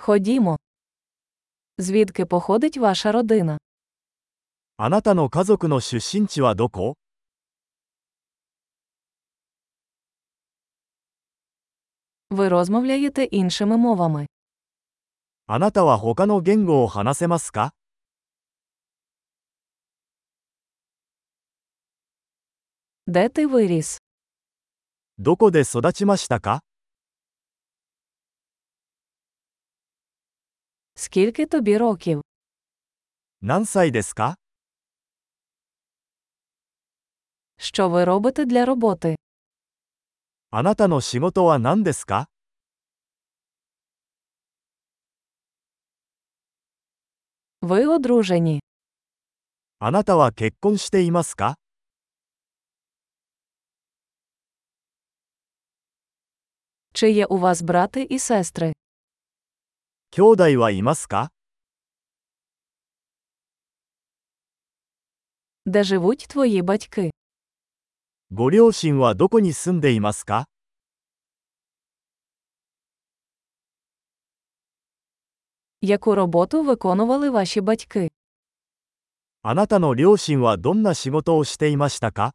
Ходімо. Звідки походить ваша родина? あなたの家族の出身地はどこ？ Ви розмовляєте іншими мовами. あなたは他の言語を話せますか？ Де ти виріс? どこで育ちましたか？ Скільки тобі років? 何歳ですか？ Що ви робите для роботи? あなたの仕事は何ですか？ Ви одружені. あなたは結婚していますか？ Чи є у вас брати і сестри? 兄弟はいますか？ Де живуть твої батьки? ご両親はどこに住んでいますか？ Яку роботу виконували ваші батьки? あなたの両親はどんな仕事をしていましたか？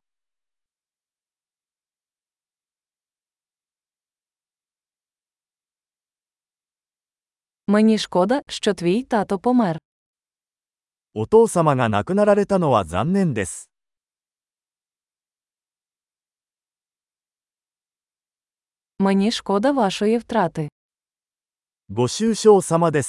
Мені шкода, що твій тато помер. お父様が亡くなられたのは残念です。 Мені шкода вашої втрати. ご愁傷様です。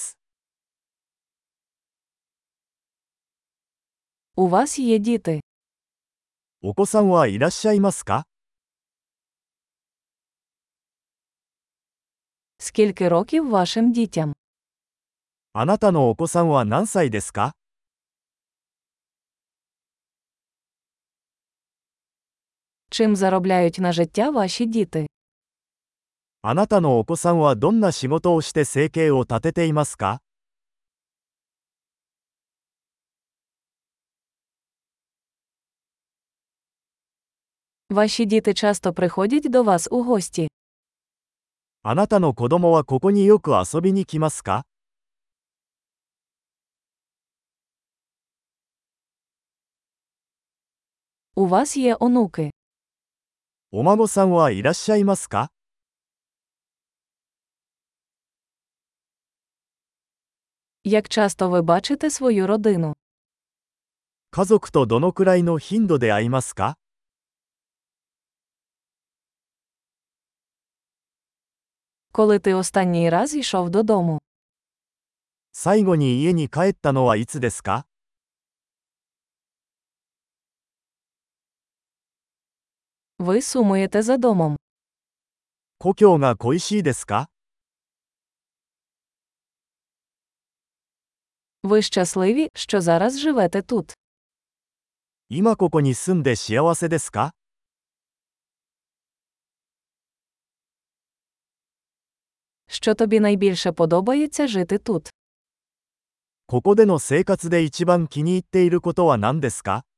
У вас є діти. お子さんはいらっしゃいますか？ Скільки років вашим дітям? あなたのお子さんは何歳ですか？ Чим заробляють на життя ваші діти? あなたのお子さんはどんな仕事をして生計を立てていますか？ Ваші діти часто приходять до вас у гості. あなたの子供はここによく遊びに来ますか？ У вас є онуки. お孫さんはいらっしゃいますか？ Як часто ви бачите свою родину? 家族とどのくらいの頻度で会いますか？ Коли ти останній раз йшов додому? 最後に家に帰ったのはいつですか？ Ви сумуєте за домом. 故郷が恋しいですか？ Ви щасливі, що зараз живете тут. 今ここに住んで幸せですか？ Що тобі найбільше подобається жити тут? ここでの生活で一番気に入っていることは何ですか？